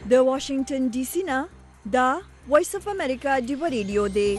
د واشنگټن ډي سي نه دا وایس اف امریکا ډیو ریډیو دی.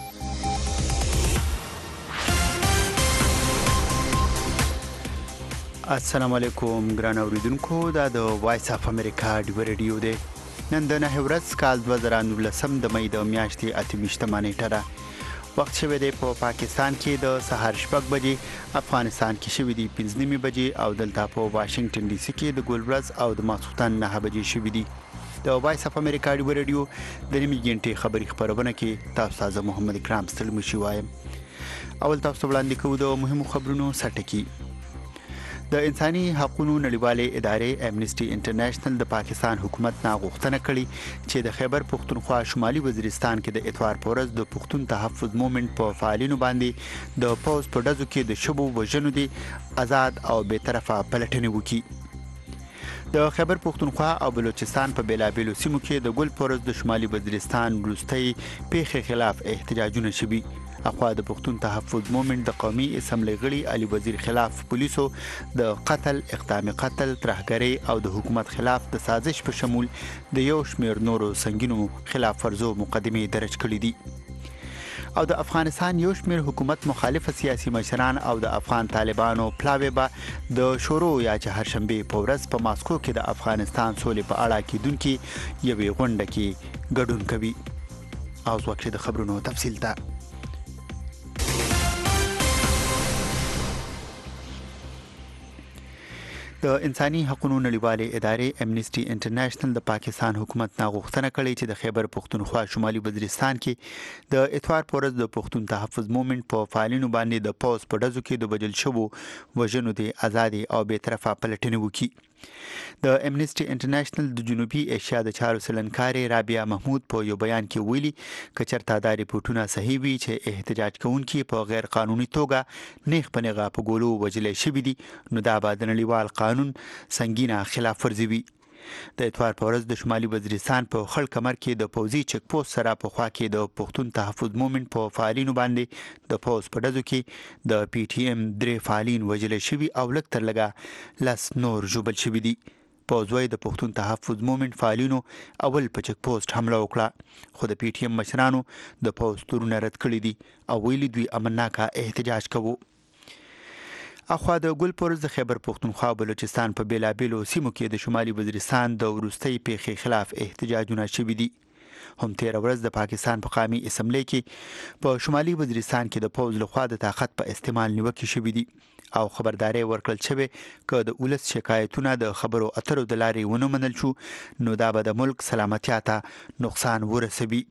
السلام علیکم ګران اوریدونکو، دا د وایس اف امریکا ډیو ریډیو دی. نن د 9 ورځ کال 2019 د مې د میاشتې 28 نیټه ده. وخت شوی دی په پاکستان کې د سهار 6 بجې، افغانستان کې شوی دی 5 بجې او دلته په واشنگټن ډي سي کې د ګولورز او د ماسختن 9 بجې شوی دی. د وایس اف امریکا ډیو ریډیو د نیمه غنټې خبري خبرونه کې تاسو ته محمد اکرام ستلمشي وایم. اول تاسو وړاندې کوو د مهمو خبرونو سرټکی. د انساني حقوقو نړیوالې ادارې امنیسټي انټرنیشنل د پاکستان حکومت نه غوښتنه کړې چې د خیبر پختونخوا شمالي وزیرستان کې د اتوار په ورځ د پښتون تحفظ موومېنټ په فعالینو باندې د پوز په ډزو کې د شبو وژنو دي آزاد او بی‌طرفه پلټنې وکړي. د خیبر پختونخوا او بلوچستان په بیلابیلو سیمو کې د ګل پورز د شمالي وزیرستان وروستۍ پیښې خلاف احتجاجونه شوي. اخوا د پښتون تحفظ موومېنټ د قومي اسمبلی غړي علي وزیر خلاف پولیسو د قتل، اقدام قتل، ترهګرۍ او د حکومت خلاف د سازش په شمول د یو شمېر نورو سنگینو خلاف ورزو مقدمې درج کړې دي. او د افغانستان یو شمېر حکومت مخالف سیاسي مشران او د افغان طالبانو پلاوی به د شورو یا چهارشنبه په ورځ په ماسکو کې د افغانستان سولې په اړه کېدونکې یوې غونډه کې ګډون کوي. او وخت د خبرونو تفصیل ته د انساني حقوقو نړیوالې ادارې امنیسټي انټرنیشنل د پاکستان حکومت نه غوښتنه کړې چې د خیبر پختونخوا شمالي وزیرستان کې د اتوار په ورځ د پښتون تحفظ موومېنټ په فعالینو باندې د پوز په ډزو کې د وژل شوو وژنو دي آزادي او بی‌طرفه پلټنې وکړي. د امنیسټي انټرنیشنل د جنوبي ایشیا د چارو سلنکارې رابعه محمود په یو بیان کې ویلي چې چرته دا ریپورتونه صحیح وي چې احتجاج کوونکي په غیر قانوني توګه نیغ په نیغه په ګولو وژل شوي دي، نو دا به د نړیوال قانون سنگینه خلاف ورزي وي. د اتوار په ورځ د شمالي وزیرستان په خړ کمر کې د پوزي چک پوسټ سره په خوا کې د پښتون تحفظ موومېنټ په فعالینو باندې د پوز په ډزو کې د پی ټی ایم 3 فعالین وژل شوي او لږ تر لږه 10 نور ژوبل شوي دي. پوزوي د پښتون تحفظ موومېنټ فعالینو اول په چک پوسټ حمله وکړه، خو د پی ټی ایم مشرانو د پوز تورونه رد کړي دي او ویلي دوی امنناکه احتجاج کوو. اخوا د ګل پورز د خیبر پختونخوا او بلوچستان په بیلابیلو سیمو کې د شمالي وزیرستان د وروستۍ پیښې خلاف احتجاجونه شوي دي. هم 13 ورځ د پاکستان په قومي اسمبلی کې په شمالي وزیرستان کې د پوز لخوا د طاقت په استعمال نیوکې شوي دي او خبرداري ورکړل شوې که د ولس شکایتونه د خبرو اترو د لارې ونه منل شو نو دا به د ملک سلامتیا ته نقصان ورسوي.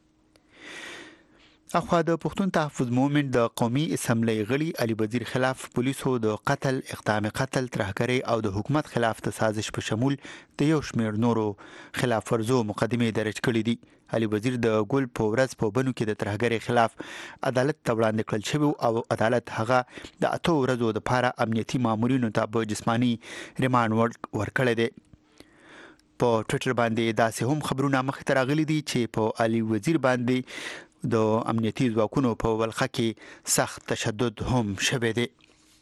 اخوا د پښتون تحفظ موومېنټ د قومي اسمبلی غړي علي وزیر خلاف پولیسو د قتل، اقدام قتل، ترهګرۍ او د حکومت خلاف د سازش په شمول د یو شمېر نورو خلاف ورزو مقدمې درج کړې دي. علي وزیر د ګل په ورځ په بنو کې د ترهګرۍ خلاف عدالت ته وړاندې کړل شوی او عدالت هغه د 8 ورځو لپاره امنیتي مامورینو ته په جسماني ریماند ورکړی دی. په ټویټر باندې داسې هم خبرونه مخ ته راغلي دي چې په علي وزیر باندې د امنیتي ځواکونو په ولخه کې سخت تشدد هم شوی دی.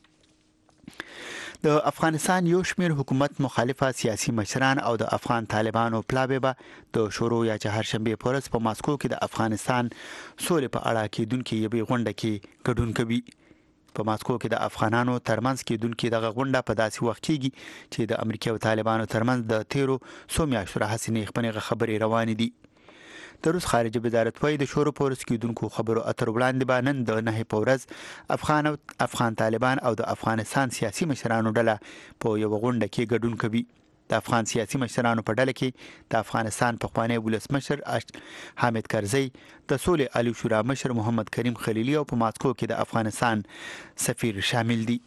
د افغانستان یو شمېر حکومت مخالفه سیاسي مشران او د افغان طالبانو پلاوی به د شورو یا چهارشنبه په ورځ په ماسکو کې د افغانستان سولې په اړه کېدونکې یوې غونډه کې ګډون کوي. په ماسکو کې د افغانانو ترمنځ کېدونکې دغه غونډه په داسې وخت کېږي چې د امریکا او طالبانو ترمنځ د 13 میاشتو راهیسې نیغ په نیغه خبرې روانې دي. د روس خارجه وزارت وايي د شورو په ورځ کېدونکو خبرو اترو وړاندې به نن د 9 په ورځ افغان طالبان او د افغانستان سیاسي مشرانو ډله په یو غونډه کې ګډون کوي. د افغان سیاسي مشرانو په ډله کې د افغانستان پخوانی ولسمشر حامد کرزي، د سولې عالی شورا مشر محمد کریم خلیلي او په ماسکو کې د افغانستان سفیر شامل دي.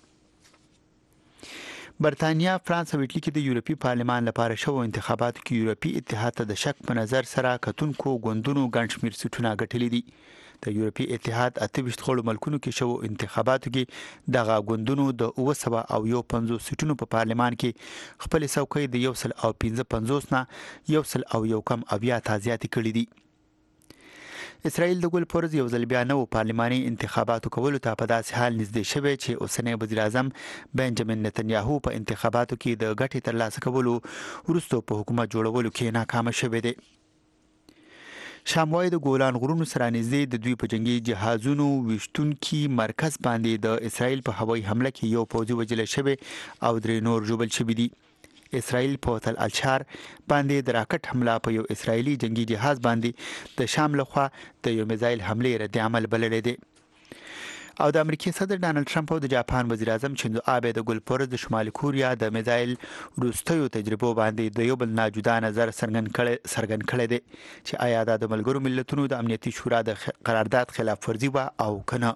برتانیا، فرانس او ایټلی کې د یورپي پارلمان لپاره شوو انتخاباتو کې یورپي اتحاد ته د شک په نظر سره کتونکو ګوندونو ګڼ شمېر سیټونه ګټلي دي. د یورپي اتحاد 28 غړو ملکونو کې شوو انتخاباتو کې دغه ګوندونو د 951 سیټونو په پارلمان کې خپل څوکۍ د 155 نه 101 ته زیاتې کړې دي. اسرائیل د ګل پرز یو ځل بیا نو پارلماني انتخاباتو کولو ته په داسې حال نږدې شوی چې اوسنی وزیر اعظم بنجامین نتنیاهو په انتخاباتو کې د ګټې ترلاسه کولو وروسته په حکومت جوړولو کې ناکام شوی دی. شاموای د ګولان غرونو سره نږدې د دوی په جنگي جهازونو وشتونکي مرکز باندې د اسرائیل په هوایي حمله کې یو پوځي وژل شوی او 3 نور ژوبل شوي دي. اسرائیل په تل الشار باندې د راکټ حمله په یو اسرائیلي جنگي جهاز باندې د شام لخوا د یو میزایل حمله رد عمل بللی دی. او د امریکای صدر ډانلډ ټرمپ او د جاپان وزیر اعظم شینزو آبه د ګل پرز د شمالي کوریا د میزایل وروستیو تجربو باندې د یو بل ناجودا نظر څرګند کړی دی چې آیا دا د ملګرو ملتونو د امنیتي شورا د قرارداد خلاف ورزي و او کنه.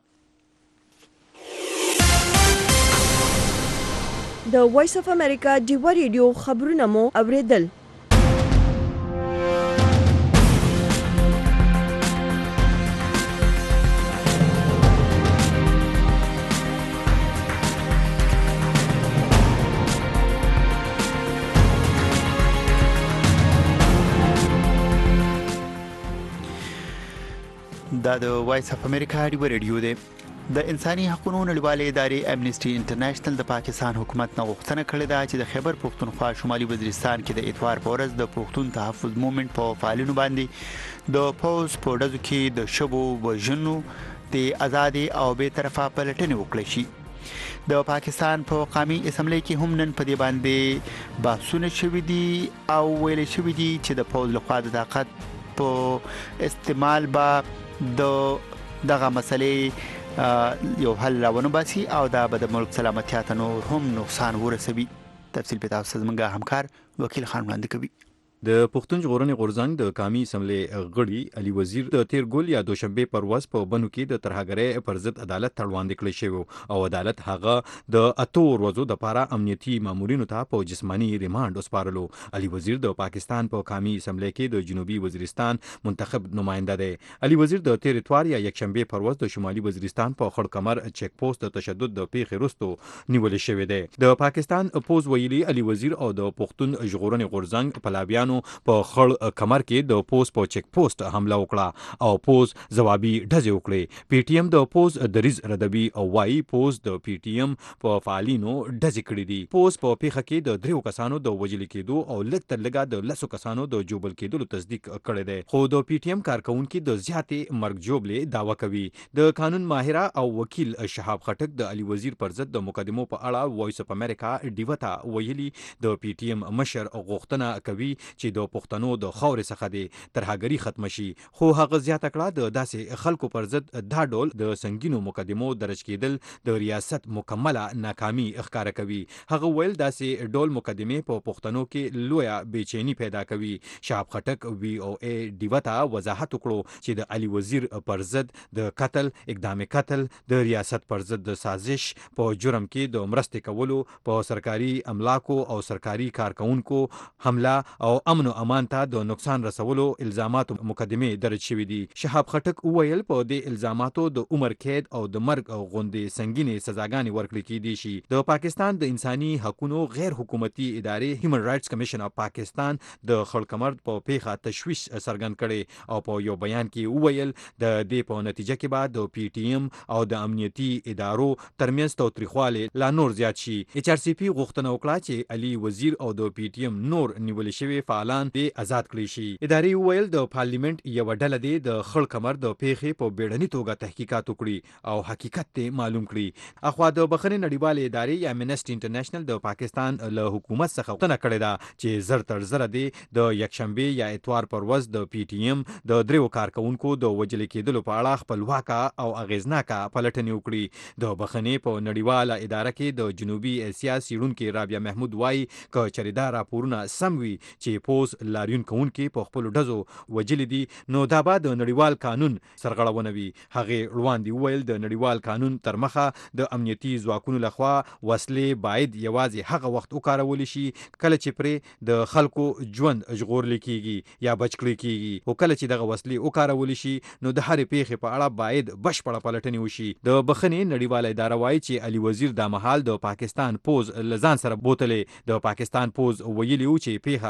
د وایس اف امریکا ډیوا ریډیو خبرونه مو اوریدل. دا د وایس اف امریکا ډیوا ریډیو دی. د انساني حقوقو نړیوالې ادارې امنیسټي انټرنیشنل د پاکستان حکومت نه غوښتنه کړې ده چې د خیبر پختونخوا شمالي وزیرستان کې د اتوار په ورځ د پښتون تحفظ موومېنټ په فعالینو باندې د پوز په ډزو کې د شبو وژنو د ازادي او به طرفه پلټنې وکړي شي. د پاکستان په قومي اسمبلی کې هم نن په دې باندې بحثونه شوي دي او ویل شوي دي چې د پوز لخوا د طاقت په استعمال به دغه مسلې یو حل راونه باسي او دا به د ملک سلامتیا ته نور هم نقصان ورسوي. تفصیل په تاسو زمونږ همکار وکیل خان وړاندې کوي. د پښتون ژغورنې غورځنګ د قومي اسمبلی غړي علي وزیر د تیر ګل یا دوشنبه پر ورځ په بنو کې د ترهګرۍ پر ضد عدالت ته وړاندې کړی شوی او عدالت هغه د اتو ورځو د لپاره امنیتي مامورینو ته په جسمانی ریماند وسپارلو. علي وزیر د پاکستان په قومي اسمبلی کې د جنوبي وزیرستان منتخب نماینده دی. علي وزیر د تیر اتوار یا یکشنبه پر ورځ د شمالي وزیرستان په خړ کمر چیک پوسټ د تشدد د پیښې وروسته نیول شوی دی. د پاکستان پوز ویلي علي وزیر او د پښتون ژغورنې غورځنګ پلاویانو په خړ کمر کې د پوز په چیک پوسټ حمله وکړه او پوز جوابي ډزې وکړې. پی ټی ایم د پوز دریز ردوي او وايي پوز د پی ټی ایم په فعالینو ډزې کړې دي. پوز په پیښه کې د 3 کسانو د وژل کېدو او لږ تر لږه د 10 کسانو د جوبل کېدو تصدیق کړی دی. خو د پی ټی ایم کارکونکو د زیاتې مرګ جوړلې داوا کوي. د قانون ماهره او وکیل شهاب خټک د علي وزیر پر ضد د مقدمو په اړه وایس اف امریکا ډیوا ته ویلي د پی ټی ایم مشر غوښتنه کوي چې د پښتنو د خاورې څخه د ترهګري ختم شي. خو هغه زیاته کړه د داسې خلکو پر ضد دا ډول د سنگینو مقدمو درج کېدل د ریاست مکمله ناکامي ښکاره کوي. هغه ویل داسې ډول مقدمې په پښتنو کې لویه بېچینی پیدا کوي. شهاب خټک وی او ای ډیوا ته وضاحت وکړو چې د علي وزیر پر ضد د قتل اقدام قتل د ریاست پر ضد د سازش په جرم کې د مرستې کولو په سرکاري املاکو او سرکاري کارکونکو حمله او امن او امان ته د نقصان رسولو الزاماتو مقدمه درج شوې دي. شهاب خټک وویل په دې الزاماتو د عمر قید او د مرګ او غوندې سنگینې سزاګانې ورکړل کېدي شي. د پاکستان د انساني حقوقو غیر حکومتي ادارې هیومن رائټس کمیشن اف پاکستان د خړکمر په پیښه تشویش څرګند کړي او په یو بیان کې وویل د دې په نتیجه کې بعد د پی ټی ایم او د امنیتي ادارو ترمنځ توتریخواله لا نور زیات شي. ایچ آر سی پی غوښتنه وکړه چې علي وزیر او د پی ټی ایم نور نیول شوی فعالان آزاد کړی شي. ادارې وویل د پارلیمنت یو ډله دی د خړ کمر د پیښې په بیړني توګه تحقیقات وکړي او حقیقت ته معلوم کړي. اخوا د بخښنې نړیوالې ادارې یا امنیسټي انټرنیشنل د پاکستان له حکومت څخه غوښتنه کړې ده چې زر تر زر دی د یکشنبه یا اتوار پر ورځ د پی ټی ایم د 3 کارکونکو د وژل کېدلو په اړه خپلواکه او اغیزناکه پلټنې وکړي. د بخښنې په نړیواله اداره کې د جنوبي اسیا سیړونکو رابعه محمود وایي ک چریدا راپورونه سم وي چې پوز لاریون کوونکي په خپل ډزو وجل دي نو دا به د نړیوال قانون سرغړونه وي. هغه وړاندې ویل د نړیوال قانون تر مخه د امنیتي ځواکونو لخوا وسلې باید یوازې هغه وخت وکارول شي کله چې پرې د خلکو ژوند ژغورل کیږي یا بچ کړی کیږي او کله چې دغه وسلې وکارول شي نو د هر پیښې په اړه باید بشپړه پلټنې وشي. د بخښنې نړیواله اداره وایي چې علي وزیر د مهال د پاکستان پوز لزان سره بوتلې. د پاکستان پوز ویلي و چې پیښه هغه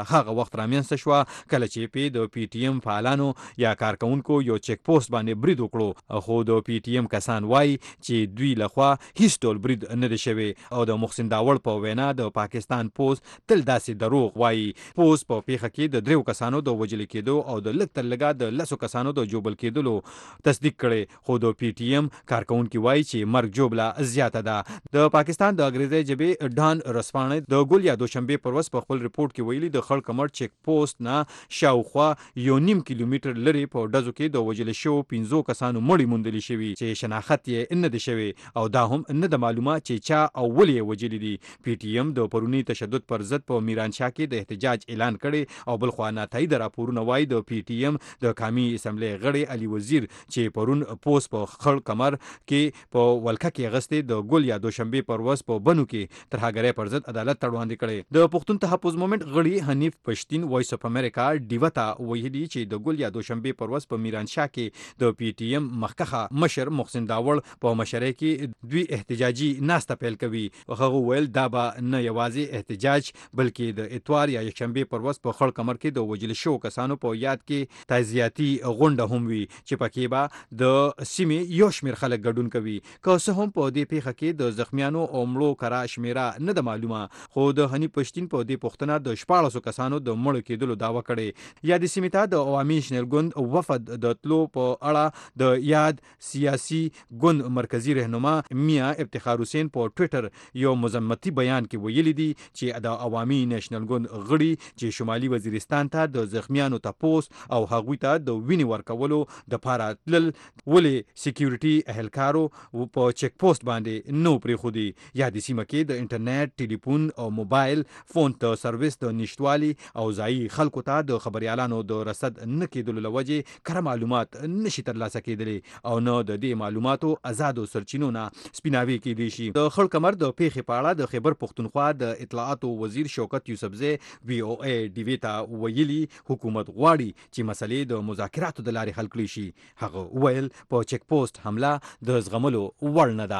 وخت رامنځته شوه کله چې په د پی ټی ایم فعالانو یا کارکونکو یو چک پوسټ باندې برید وکړو خو د پی ټی ایم کسان وایي چې دوی لخوا هیڅ ډول برید نه دی شوی او د محسن داوړ په وینا د پاکستان پوسټ تل داسې دروغ وایي. پوسټ په پیښه کې د 3 کسانو د وژل کېدو او د لږ تر لږه د 10 کسانو د جوبل کېدلو تصدیق کړي خو د پی ټی ایم کارکونکو وایي چې مرګ جوړه زیاته ده. د پاکستان د انګریزي ژبې ډان رسپانه د ګول یا دوشنبه پر ورځ په خپل ریپورت کې ویلي د خړ کمر چک پوسټ نه شاوخوا 1.5 کیلومتر لري په ډزو کې د وژل شو 15 کسانو مړی موندل شوی چې شناخت یې نه دی شوی او دا هم نه د معلومه چې چا او ولې وژل دي. پی ټی ایم د پرونی تشدد پر ضد په میرانشاه کې د احتجاج اعلان کړي او بل خوا ناتایي د راپورونه وایي د پی ټی ایم د قومي اسمبلی غړي علي وزیر چې پرون پوسټ په خړ کمر کې په ولکه کې غستې د ګول یا دوشنبه پر ورځ په بنو کې ترهګرۍ پر ضد عدالت تړوندې کړي. د پښتون تحفظ مومنت غړي حنیف پښتين وایس اف امریکا ډیوتا ویلي چې د ګول یا دوشنبه پر ورځ په میرانشاه کې د پی ټی ایم مخکخه مشر محسن داوړ په مشرۍ کې دوی احتجاجي ناسته پیل کوي. هغه ویل دا به نه یوازې احتجاج بلکې د اتوار یا یکشنبه پر ورځ په خړ کمر کې د وژل شو کسانو په یاد کې تعزیتي غونډه هم وي چې پکې به د سیمې یو شمېر خلک ګډون کوي. که څه هم په دې پیښه کې د زخمیانو او مړو کرا شمیره نه د معلومه خو د حنیف پښتين په دې پوښتنه د 14 کسانو د مړ کېدلو داوا کړي. یا د سیمې ته د عوامي نېشنل ګوند وفد د تلو په اړه د یاد سیاسي ګوند مرکزی رهنما میا افتخار حسین په ټوئیټر یو مذمتي بیان کې ویلي دي چې د عوامي نېشنل ګوند غړي چې شمالي وزیرستان ته د زخمیانو تپوس او هغوی ته د وینې ورکولو د پاره تلل ولې سکیورټي اهلکارو په چک پوسټ باندې نو پرې خودي. یا د سیمه کې د انټرنیټ ټلیفون او موبایل فون ته سرویس د نشټوالي او ځایي خلکو ته د خبريالانو د رصد نه کېدلو لوجه کره معلومات نشي ترلاسه کېدلی او نه د دې معلوماتو آزادو سرچینو نه سپیناوي کېدی شي. د خړ کمر د پیښې په اړه د خیبر پښتونخوا د اطلاعاتو وزیر شوکت یوسفزی وی او ای ډیویتا ویلي حکومت غواړي چې مسلې د مذاکراتو د لارې حل کړي شي. هغه ویل په چک پوسټ حمله د زغملو وړ نه ده.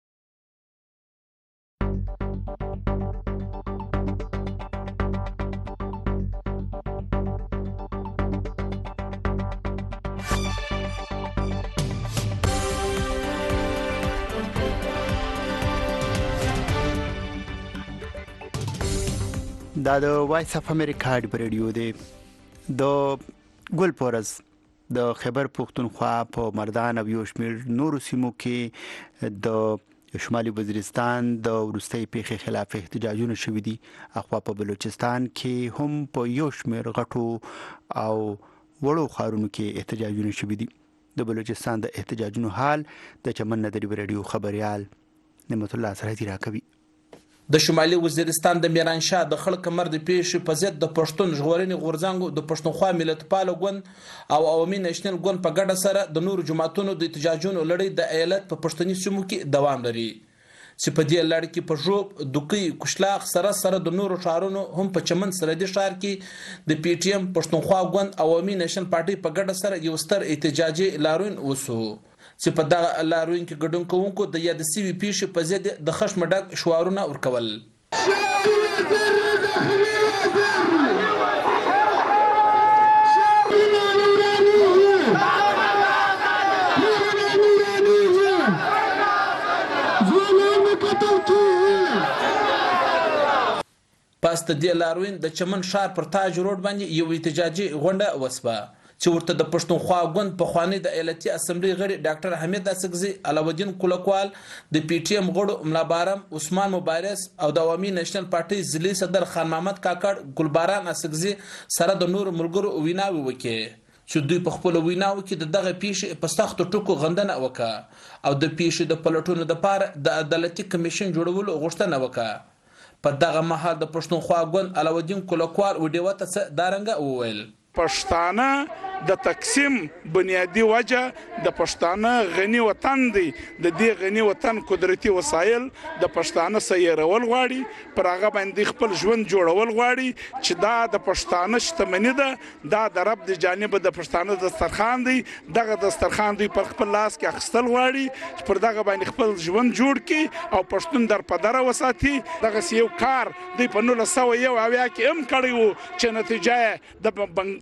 دا د وایس اف امریکا د ریډیو دی. د ګل پورز د خیبر پښتونخوا په مردان او یو شمېر نورو سیمو کې د شمالي وزیرستان د وروستۍ پیښې خلاف احتجاجونه شوي دي. اخوا په بلوچستان کې هم په یو شمېر غټو او وړو ښارونو کې احتجاجونه شوي دي. د بلوچستان د احتجاجونو حال د چمن د ریډیو خبريال نعمت الله سره راکوي. د شمالي وزیرستان د میرانشاه د خړ کمر د پیښې په ضد د پښتون ژغورنې غورځنګ د پښتونخوا ملتپال ګوند او عوامي نېشنل ګوند په ګډه سره د نورو جماعتونو د احتجاجونو لړۍ د ایالت په پښتني سیمو کې دوام لري چې په دې لړ کې په ژوب دوکي کوشلاخ سره د نورو ښارونو هم په چمن سرحدي ښار کې د پی ټی ایم پښتونخوا ګوند عوامي نېشنل پارټي په ګډه سره یو ستر احتجاجي لاروین وسو چې په دغه لاروین کې ګډون کوونکو د یاد سوي پیښې په ضد د خشم ډک شعارونه ورکول. پس د دې لاروین د چمن ښار پر تاج روډ باندې یو احتجاجي غونډه وسوه چې ورته د پښتونخوا ګوند په خواني د ایالتي اسمبلی غړي ډاکټر حمید اسګزي، علاوالدین کولکوال، د پی ټی ایم غړو ملا بارم، عثمان مبارز او د عوامي نېشنل پارټي ځلي صدر خان محمد کاکړ ګلباران اسګزي سره د نور ملګرو ویناوي وکړي چې دوی په خپل ویناو کې دغه پیښې په سخت ټکو غندنه وکړه او د پیښې د پلټونو لپاره د عدالتي کمیشن جوړولو غوښتنه وکړه. په دغه مهال د پښتونخوا ګوند علاوالدین کولکوال وډیو ته دارنګه وویل پښتانه د تقسیم بنیادی وجه د پښتانه غنی وطن دی. د دې غنی وطن قدرتي وسایل د پښتانه سیرول غواړي، پر هغه باندې خپل ژوند جوړول غواړي چې دا د پښتانه شتمني ده، دا د رب د جانب د پښتانه دسترخوان دی. دغه دسترخوان دوی پر خپل لاس کې اخیستل غواړي، پر دغه باندې خپل ژوند جوړ کړي او پښتون در په دره وساتي. دغه یو کار دوی په 1971 کې هم کړی و چې نتیجه د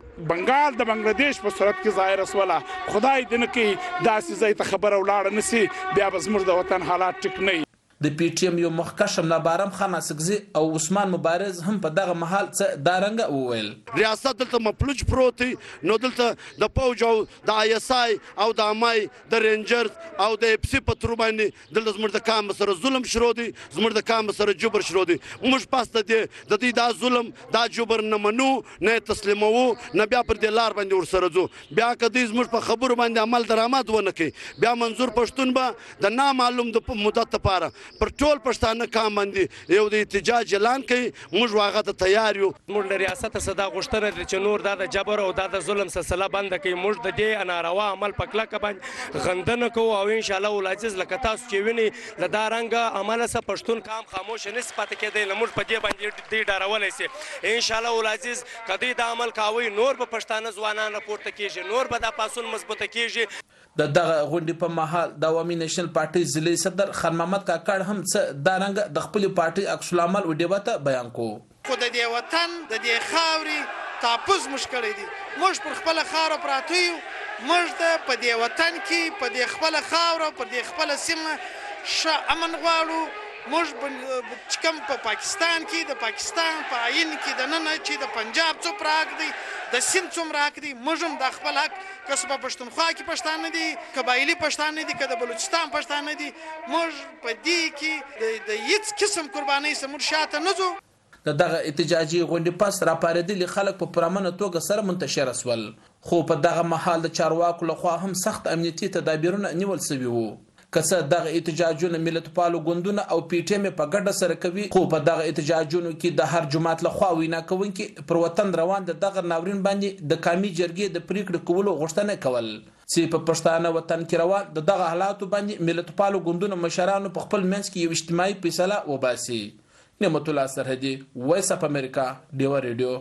بنګال د بنگلاديش په صورت کې ظاهر اسوله. خدای دې نه کوي داسې ځای ته خبره ولاړه نسی، بیا به زموږ د وطن حالات ټیک نه وي. د پی ټی ایم یو مخکشم نابارم خان اسکزي او عثمان مبارز هم په دغه محل څه دارنګ وویل. ریاست دلته مفلوج پروت نو دلته د پوج او د آی اس آی او د امای د رینجرز او د اف سی په تر باندې دلته زموږ د کام سره ظلم شروع دي، زموږ د کام سره جبر شروع دي. موږ پاسته دي د دې دا ظلم دا جبر نه منو نه تسلیمو نه بیا پر د لار باندې ور سره ځو. بیا کدی زموږ په خبرو باندې عمل درآمد ونه کوي، بیا منظور پښتون به د نامعلوم د مدت لپاره پر ټول پښتانه کام باندې یو د احتجاج اعلان کوي. موږ واغه ته تیار یو. موږ د ریاست صدا غوښتنه لري چې نور د جبر او د ظلم سلسله بند کړي. موږ د دې ناروا عمل په کلکه باندې غندنه کوو او ان شاء الله ولعزیز لکه تاسو چې ویني د دا رنګ عمل سره پښتون کام خاموش نه سپات کېدی. موږ په دې باندې دې ډارولای سي ان شاء الله ولعزیز کدی د عمل کاوي نور به پښتانه ځوانان راپورته کیږي، نور به د پاسون مضبوطه کیږي. د دغه غونډې په مهال د عوامي نېشنل پارټي ضلعي صدر خان محمد کاکړ هم څه دا رنګ د خپل پارټي عکس العمل ویډیو ته بیان کو. خو د دې وطن د دې خاورې تاپوز موږ کړی دي، موږ پر خپل خاوره پراته یو، موږ د په دې وطن کې په دې خپل خاوره پر دې خپل سیمه ښه امن غواړو. موږ چې کوم په پاکستان کې د پاکستان په آئین کې د نن چې د پنجاب څومره حق دی، د سیند څومره حق دی، موږ هم د خپل حق که په پښتونخوا کې پښتانه دي، قبایلي پښتانه دي، که د بلوچستان پښتانه دي، موږ په دې کې د هیڅ قسم قربانۍ څخه موږ شاته نه ځو. د دغه احتجاجي غونډې پس راپارېدلي خلک په پرامنه توګه سره منتشر شول، خو په دغه مهال د چارواکو لخوا هم سخت امنیتي تدابیرونه نیول شوي وو. که څه دغه احتجاجونه ملتپالو ګوندونه او پی ټی ایم په ګډه سره کوي، خو په دغه احتجاجونو کې د هر جماعت لخوا وینا کوونکي پر وطن روان د دغه ناورین باندې د قومي جرګې د پریکړې کولو غوښتنه کول چې په پښتانه وطن کې روان د دغه حالاتو باندې ملتپالو ګوندونو مشرانو په خپل منځ کې یو اجتماعي فیصله وباسي. نعمت الله سرحدي، وایس اف امریکا، ډیوا ریډیو.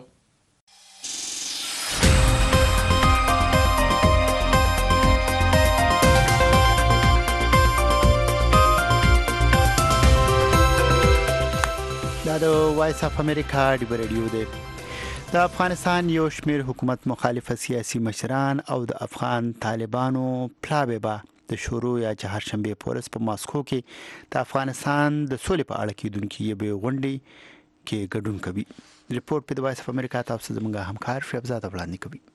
دا د وایس اف امریکا ډیوا ریډیو دی. د افغانستان یو شمیر حکومت مخالف سیاسي مشران او د افغان طالبانو پلاوی به د شروع یا چهارشنبه پورس په ماسکو کې د افغانستان د سولې په اړه کېدونکې یوې غونډې کې ګډون کوي. ریپورت په د وایس اف امریکا تاسو زموږ همکار شهبزاد وړاندې کوي.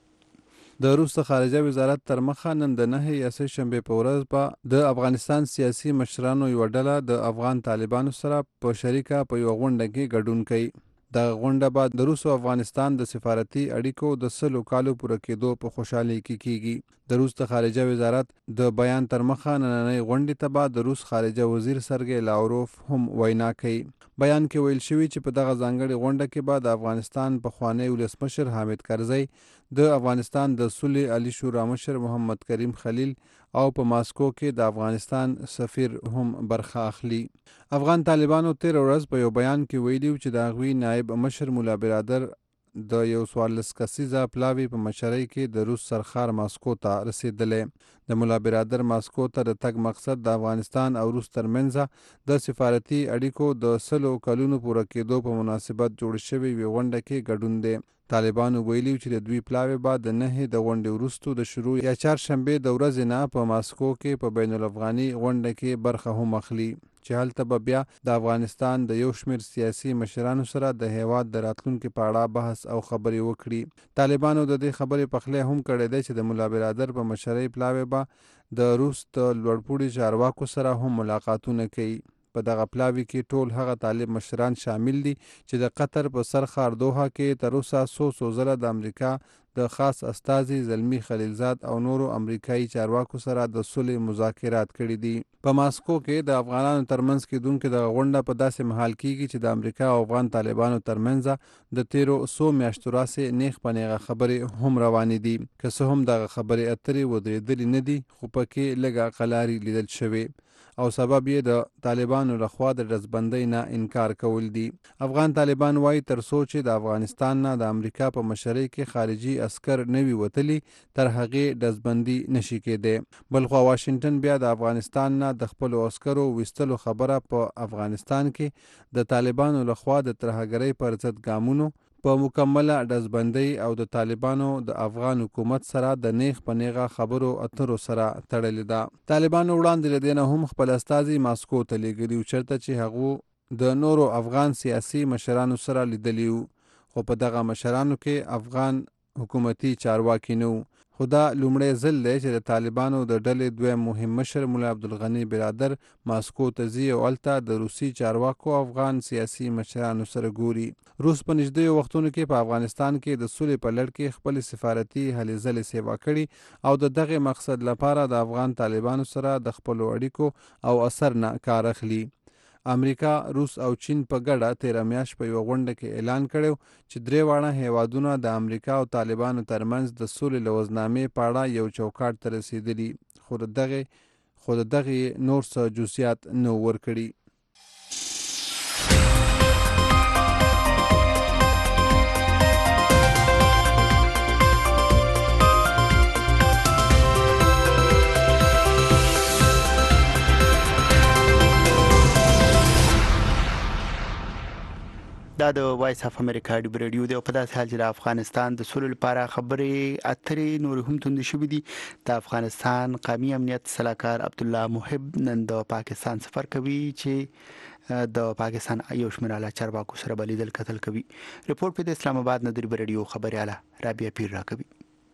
د روس خارجه وزارت تر مخه نن د 9 یا سه شنبه په ورځ په د افغانستان سیاسي مشرانو یو ډله د افغان طالبانو سره په شریکه په یو غونډه کې ګډون کوي. د غونډه بعد د روس او افغانستان د سفارتي اړیکو د 100 کالو پوره کېدو په خوشحالي کې کیږي. د روس د خارجه وزارت د بیان تر مخه نننۍ غونډې ته بعد د روس خارجه وزیر سرګی لاوروف هم وینا کوي. بیان کې ویل شوی چې په دغه ځانګړي غونډه کې بعد افغانستان پخوانی ولسمشر حامد کرزی، د افغانستان د صلح علی شورا مشر محمد کریم خلیل او په ماسکو کې د افغانستان سفیر هم برخه اخلي. افغان طالبانو تیر ورځ په یو بیان کې ویلي چې د هغوی نائب مشر مولا برادر د یو 14 کسیزه پلاوی په مشرۍ کې د روس سرخار ماسکو ته رسیدلې. د مولا برادر ماسکو ته د تګ مقصد د افغانستان او روس ترمنځ د سفارتي اړیکو د 100 کلونو پوره کېدو په مناسبت جوړ شوی وی غونډه کې ګډون دی. طالبانو ویلي چې د دوی پلاوی بعد د 9 د غونډې وروسته د شروع یا چهارشنبه د ورځې نه په ماسکو کې په بین الافغاني غونډه کې برخه هم اخلي چې هلته به بیا د افغانستان د یو شمیر سیاسي مشرانو سره د هیواد د راتلونکي په اړه بحث او خبرې وکړي. طالبانو د دې خبرې پخلی هم کړی دی چې د مولا برادر په مشرۍ پلاوی به د روس د لوړپوړي چارواکو سره هم ملاقاتونه کوي. په دغه پلاوی کې ټول هغه طالب مشران شامل دي چې د قطر په سرخار دوحه کې تر اوسه څو ځله د امریکا د خاص استازي زلمی خلیلزاد او نورو امریکایي چارواکو سره د صلح مذاکرات کړي دي. په ماسکو کې د افغانانو ترمنځ کېدونکې د غونډه په داسې مهال کېږي چې د امریکا او افغان طالبانو ترمنځ د تیرو 100 میاشتو راسې نیغ په نیغه خبرې هم روانې دي. که څه هم دغه خبرې اترې ودرېدلې نه دي، خو پکې لږه قلاري لیدل شوې او سبب یې د طالبانو لخوا د ډزبندۍ نه انکار کول دي. افغان طالبان وایي تر څو چې د افغانستان نه د امریکا په مشرۍ کې خارجي عسکر نه وي وتلي، تر هغې ډزبندي نشي کېدی. بلخوا واشنګټن بیا د افغانستان نه د خپلو عسکرو ویستلو خبره په افغانستان کې د طالبانو لخوا د ترهګرۍ پر ضد ګامونو په مکمله ډزبندۍ او د طالبانو د افغان حکومت سره د نیغ په نیغه خبرو اترو سره تړلې ده. طالبانو وړاندې له دې نه هم خپل استازي ماسکو ته لیږلي وو، چېرته چې هغو د نورو افغان سیاسي مشرانو سره لیدلي وو، خو په دغه مشرانو کې افغان حکومتي چارواکي نه وو. خو دا لومړی ځل دی چې د طالبانو د ډلې دویم مهم مشر ملا عبدالغني برادر ماسکو ته ځي او هلته د روسي چارواکو افغان سیاسي مشرانو سره ګوري. روس په نږدې وختونو کې په افغانستان کې د سولې په لړ کې خپل سفارتي هلې ځلې سیوا کړي او د دغه مقصد لپاره د افغان طالبانو سره د خپلو اړیکو او اثر نه کار اخلي. امریکا، روس او چین په ګډه تیره میاشت په یوه غونډه کې اعلان کړی چې درې واړه هیوادونه د امریکا او طالبانو ترمنځ د سولې لوزنامې په اړه یو چوکاټ ته رسېدلي، خو د دغې نور څه جزئیات نه ورکړي. دا د وایس اف امریکا ډیو ریډیو دی او په داسې حال چې د افغانستان د سولې لپاره خبرې اترې نور هم توندې شوې دي. د افغانستان قومي امنیت سلاکار عبدالله محب نن د پاکستان سفر کوي چې د پاکستان یو شمېر اعلی چارواکو سره به لیدل کتل کوي. رپورټ په د اسلام آباد نه د ریډیو خبرياله رابعه پیر راکوي.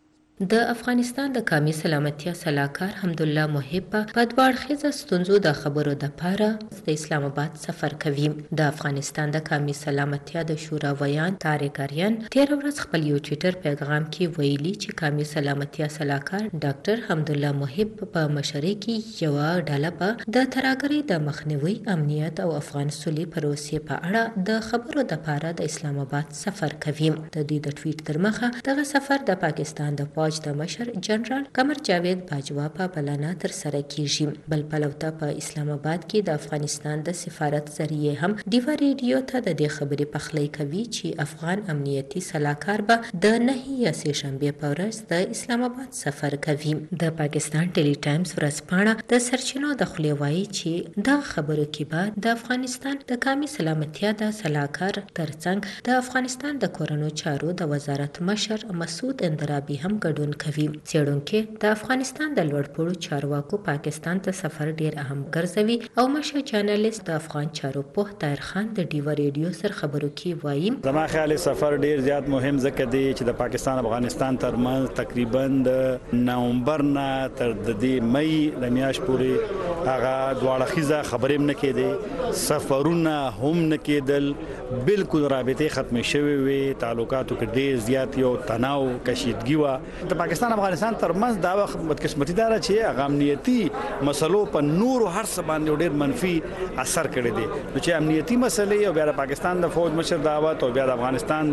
د افغانستان د قومي سلامتیا سلاکار حمدالله محب په دوړخیزه ستونزو د خبرو د پاره د اسلام آباد سفر کوي. د افغانستان د قومي سلامتیا د شورا ویان طارق اریان تیر ورځ خپل یو ټویټر پیغام کې ویلي چې قومي سلامتیا سلاکار ډاکټر حمدالله محب په مشرۍ کې یو ډله په د ترهګرۍ د مخنیوي، امنیت او افغان سولې پروسې په اړه د خبرو د پاره د اسلام آباد سفر کوي. د دې د ټویټ تر مخه دغه سفر د پاکستان د د مشر جنرال قمر جاوید باجوا په بلنه تر سره کیږي. بل پلوته په اسلام آباد کې د افغانستان د سفارت ذریعہ هم ډیوا ریډیو ته د دې خبرې پخلی کوي چې افغان امنیتي سلاکار به د 9 یا سه شنبه په ورځ د اسلام آباد سفر کوي. د پاکستان ټیلی ټایمز ورځپاڼه د سرچینو د خولې وایي چې د خبرو کې بعد د افغانستان د قومي سلامتیا د سلاکار ترڅنګ د افغانستان د کورونو چارو د وزارت مشر مسعود اندرابي هم ګډون کوي. څېړونکي د افغانستان د لوړپوړو چارواکو پاکستان ته سفر ډیر اهم ګرځوي او مشر جرنالست د افغان چارو په طاهر خان د ډیوا ریډیو سره خبرو کې وایي زما خیال سفر ډیر زیات مهم ځکه دی چې د پاکستان افغانستان ترمنځ تقریبا د نومبر نه تر د مې د میاشت پورې هغه دواړه خيزه خبرې نه کېدې، سفرونه هم نه کېدل، بالکل رابطه ختم شوې وي، تعلقاتو کې ډیر زیات یو تناو کشیدګي و. د پاکستان افغانستان ترمنځ دا وخت بدقسمتي دار چې امنیتي مسلو په نور هر څه باندې ډیر منفي اثر کړی دی. نو چې امنیتي مسلې او بیا د پاکستان د فوج مشر دعوت او بیا د افغانستان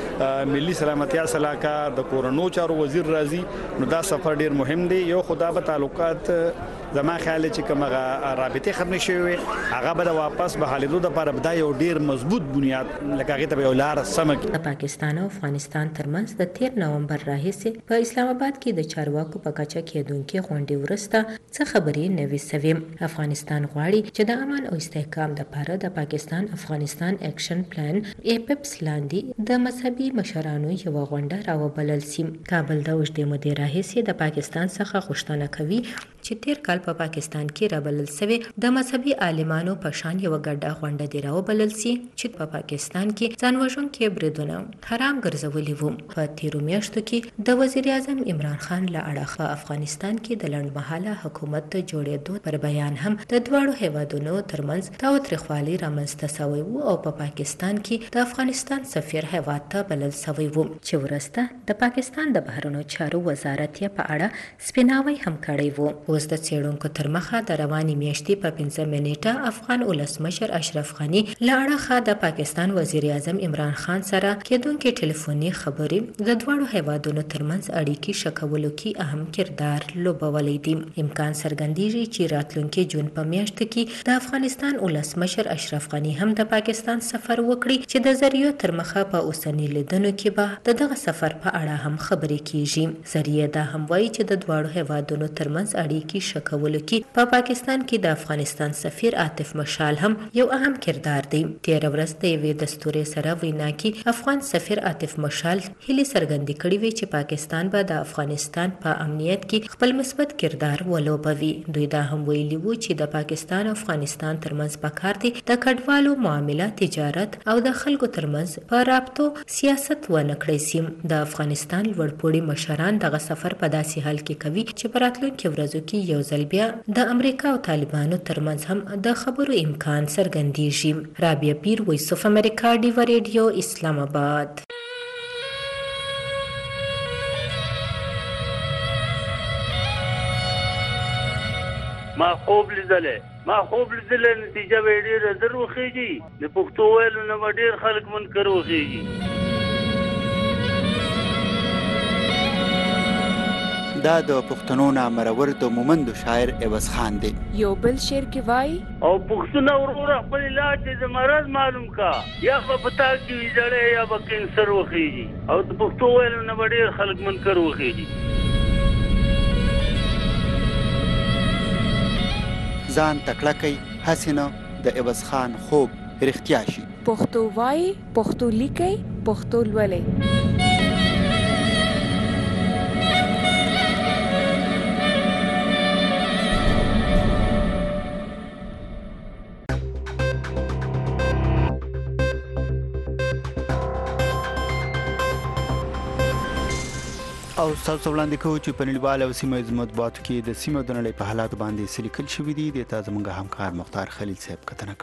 د ملي سلامتیا سلاکار د کورونو چارو وزیر راځي، نو دا سفر ډیر مهم دی. یو خدا به تعلقات زما خیال چې کومه رابطه ختم شوی هغه به واپس به حالېدو د لپاره بدای یو ډیر مضبوط بنیاد لکه هغه ته یو لار سمک. د پاکستان او افغانستان ترمنځ د 13 نومبر راهیسې په اسلام آباد کې د چارواکو په کچه کېدونکې غونډې وروسته څه خبرې نوي سوي. افغانستان غواړي چې د امن او استحکام لپاره د پاکستان افغانستان اکشن پلان ایپپس لاندې د مذهبي مشرانو یو غونډه راوبلل سي. کابل د اوږدې مودې راهیسې د پاکستان څخه غوښتنه کوي چې تیر کال کال په پاکستان کې رابلل شوی د مذهبي عالمانو په شان یو ګډه غونډه دی راوبلل سي چې په پاکستان کې ځان وژونکي بریدونه حرام ګرځولي وو. په تیرو میاشتو کې د وزیر اعظم عمران خان له اړخه افغانستان کې د لنډمهاله حکومت د جوړېدو پر بیان هم د دواړو هیوادونو ترمنځ تاوتریخوالی رامنځته شوی وو او په پاکستان کې د افغانستان سفیر هیواد ته بلل شوی وو چې ورسته د پاکستان د بهرنیو چارو وزارت یې په اړه سپیناوی هم کړی وو. اوس د څېړونکو تر مخه د روانې میاشتې په 15 منېټه افغان ولسمشر اشرف غني له اړخه د پاکستان وزیر اعظم عمران خان سره کېدونکې ټلیفوني خبرې د دواړو هیوادونو ترمنځ اړیکې ښه کولو کې اهم کردار لوبولی دی. امکان څرګندېږي چې راتلونکي جون په میاشت کې د افغانستان ولسمشر اشرف غني هم د پاکستان سفر وکړي چې د ذریعو تر مخه په اوسني لیدنو کې به دغه سفر په اړه هم خبرې کیږي. ذریعه دا هم وایي چې د دواړو هیوادونو ترمنځ اړیکې ښه کولو کې په پاکستان کې د افغانستان سفیر عاطف مشال هم یو اهم کردار دی. تېره ورځ د یوې دستورې سره وینا کې افغان سفیر عاطف مشال هیلې څرګندې کړې وې چې پاکستان به د افغانستان په امنیت کې خپل مثبت کردار ولوبوي. دوی دا هم ویلي وو چې د پاکستان او افغانستان ترمنځ پکار دی د کډوالو معاملات، تجارت او د خلکو ترمنځ په رابطو سیاست ونه کړی سي. د افغانستان لوړپوړي مشران دغه سفر په داسې حال کې کوي چې په راتلونکو ورځو کې یو ځل بیا د امریکا او طالبانو ترمنځ هم د خبرو امکان څرګندېږي. رابعه پیر، وایس اف امریکا، ډیوا ریډیو، اسلام آباد. ما خوب لیدلې نتیجه به ډېره در وخیږي. د پښتو ویلو نه به ډېر خلک منکر وخیږي. دا د پښتنو نامرور د مومندو شاعر عوض خان دی. یو بل شعر کې وای او پښتون وروره خپل علاج د مرض معلوم کا، یا په پتا کې ویځړې یا به کینسر وخیږي. او د پښتو ویلو نه به ډېر خلک منکر وخیږي. ځان تکړه کوي هسې نه د عوض خان خوب رښتیا شي. پښتو وای، پښتو لیکي، پښتو لولئ. او تاسو وړاندې کوو چې په نړیوال او سیمه ییزو مطبوعاتو کې د سیمې د نړۍ په حالاتو باندې څه لیکل شوي دي. د تا زموږ همکار مختار خلیل صاحب کتنه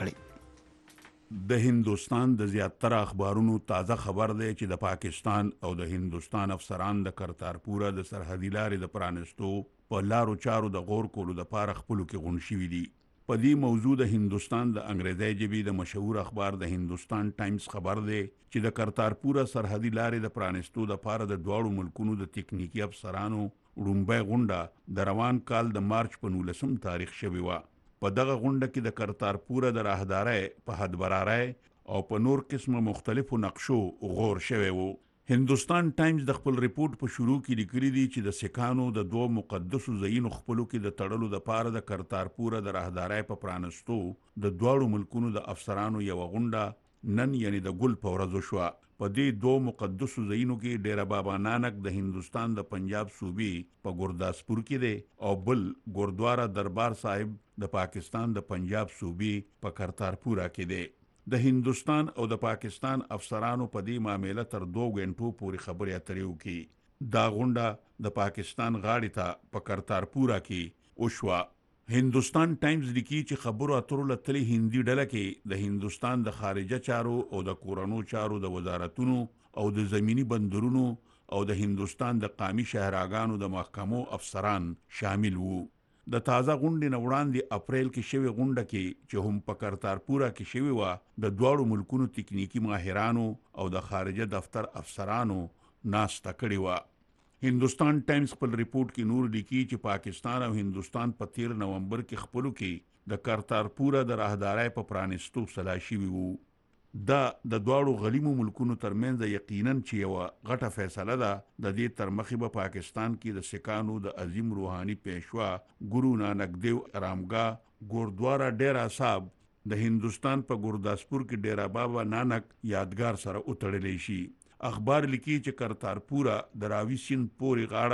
کړې. د هندوستان د زیاتره اخبارونو تازه خبر دی چې د پاکستان او د هندوستان افسران د کرتارپوره د سرحدي لارې د پرانستو په لارو چارو د غور کولو لپاره خپلو کې غونډ شوي دي. په دې موضوع د هندوستان د انګریزي ژبې د مشهور اخبار د هندوستان ټایمز خبر دی چې د کرتارپوره سرحدي لارې د پرانستو لپاره د دواړو ملکونو د تکنیکی افسرانو وړومبۍ غونډه د روان کال د مارچ په 19 تاریخ شوې وه. په دغه غونډه کې د کرتارپوره د راهدارۍ په حدبرارۍ او په نور قسمه مختلفو نقشو غور شوی وو. هندوستان ټایمز د خپل ریپورت په شروع کې لیکلي دي چې د سکانو د دوه مقدسو ځایونو خپلو کې د تړلو لپاره د کرتارپوره د راهدارۍ په پرانستو د دواړو ملکونو د افسرانو یوه غونډه نن یعنی د ګل په ورځ وشوه. په دې دوه مقدسو ځایونو کې ډیره بابا نانک د هندوستان د پنجاب صوبې په ګورداسپور کې دی او بل ګوردوارا دربار صاحب د پاکستان د پنجاب صوبې په کرتارپوره کې دی. د هندوستان او د پاکستان افسرانو په دې معامله تر 2 غنټو پورې خبرې اترې وکړي. دا غونډه د پاکستان غاړې ته په کرتارپوره کې وشوه. هندوستان ټایمز لیکي چې خبرو اترو لتلې هندي ډله کې د هندوستان د خارجه چارو او د کورنو چارو د وزارتونو او د زمینی بندرونو او د هندوستان د قامي شهراګانو د محکمو افسران شامل وو. د تازه غونډې نه وړاندې اپریل کې شوې غونډه کې چې هم په کرتارپوره کې شوې وه د دواړو ملکونو تکنیکی ماهرانو او د خارجه دفتر افسرانو ناسته کړې وه. هندوستان ټایمز خپل ریپورت کې نور لیکي چې پاکستان او هندوستان په 13 نومبر کې خپلو کې د کرتارپوره د راهدارۍ په پرانستو سلا شوي وو. دا د دواړو غلیمو ملکونو ترمنځ یقینا چې یوه غټه فیصله ده. د دې تر مخې به پاکستان کې د سکانو د عظیم روحاني پیشوا ګورو نانک دیو ارامګاه ګوردوارا ډیرا صاحب د هندوستان په ګورداسپور کې ډیرا بابا نانک یادګار سره وتړلی شي. اخبار لیکي چې کرتارپوره د راوي سیند پورې غاړه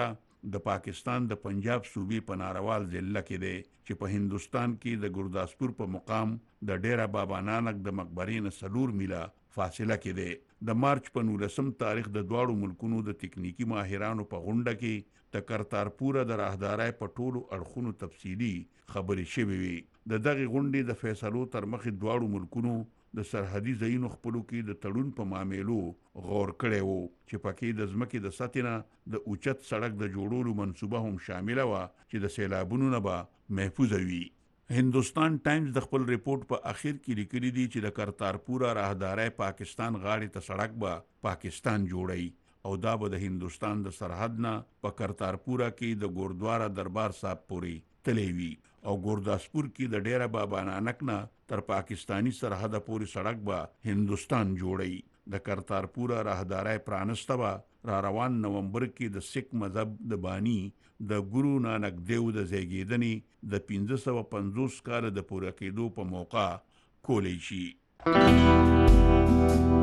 د پاکستان د پنجاب صوبې په ناروال ضلع کې دی چې په هندستان کې د ګورداسپور په مقام د ډیرا بابا نانک د مقبرې نه 4 میله فاصله کې دی د مارچ په 19 تاریخ د دواړو ملکونو د تکنیکی ماهرانو په غونډه کې د کرتارپور د راهدارۍ په ټولو اړخونو تفصیلی خبرې شوې وي د دغه غونډې د فیصلو تر مخې دواړو ملکونو د سرحدي ځایونو خپلو کې د تړون په معاملو غور کړی وو چې پکې د ځمکې د سطح نه د اوچت سړک د جوړولو منصوبه هم شامله وه چې د سیلابونو نه به محفوظ وي هندوستان ټایمز د خپل ریپورت په اخر کې لیکلي دي چې د کرتارپور راهدارۍ پاکستان غاړې ته سړک به پاکستان جوړي او دا به د هندوستان د سرحد نه په کرتارپور کې د ګوردوارا دربار صاحب پورې تللی وي او ګورداسپور کې د ډیرا بابا نانک نه تر پاکستانی سرحد پورې سړک به هندوستان جوړي د کرتارپور راهدارۍ پرانسته به را روان نومبر کې د سکھ مذهب د بانی د ګورو نانک دیو د زیږیدنې د 1550 کال د پوره کېدو په موقع کولی شي